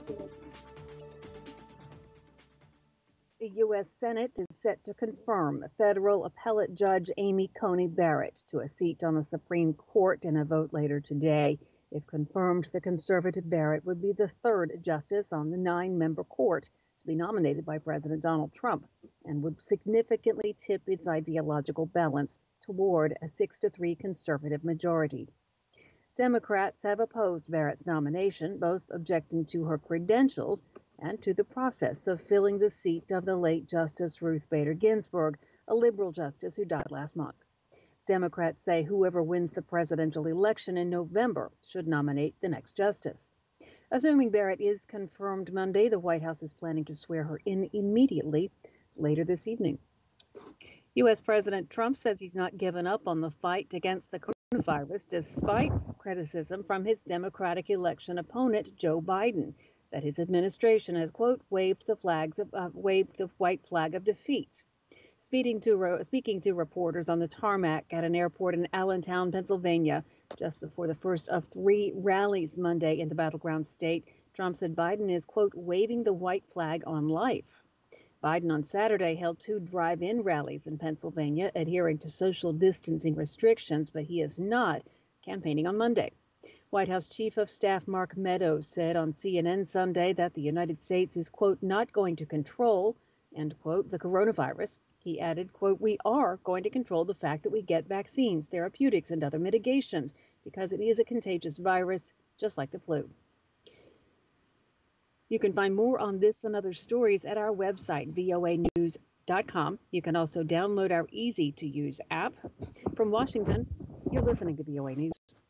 The U.S. Senate is set to confirm federal appellate judge Amy Coney Barrett to a seat on the Supreme Court in a vote later today. If confirmed, the conservative Barrett would be the third justice on the 9-member court to be nominated by President Donald Trump and would significantly tip its ideological balance toward a 6-3 conservative majority. Democrats have opposed Barrett's nomination, both objecting to her credentials and to the process of filling the seat of the late Justice Ruth Bader Ginsburg, a liberal justice who died last month. Democrats say whoever wins the presidential election in November should nominate the next justice. Assuming Barrett is confirmed Monday, the White House is planning to swear her in immediately later this evening. U.S. President Trump says he's not given up on the fight against the coronavirus, despite criticism from his Democratic election opponent, Joe Biden, that his administration has, quote, waved the white flag of defeat. Speaking to reporters on the tarmac at an airport in Allentown, Pennsylvania, just before the first of 3 rallies Monday in the battleground state, Trump said Biden is, quote, waving the white flag on life. Biden on Saturday held 2 drive-in rallies in Pennsylvania, adhering to social distancing restrictions, but he is not campaigning on Monday. White House Chief of Staff Mark Meadows said on CNN Sunday that the United States is, quote, not going to control, end quote, the coronavirus. He added, quote, we are going to control the fact that we get vaccines, therapeutics, and other mitigations because it is a contagious virus, just like the flu. You can find more on this and other stories at our website, voanews.com. You can also download our easy-to-use app. From Washington, you're listening to VOA News.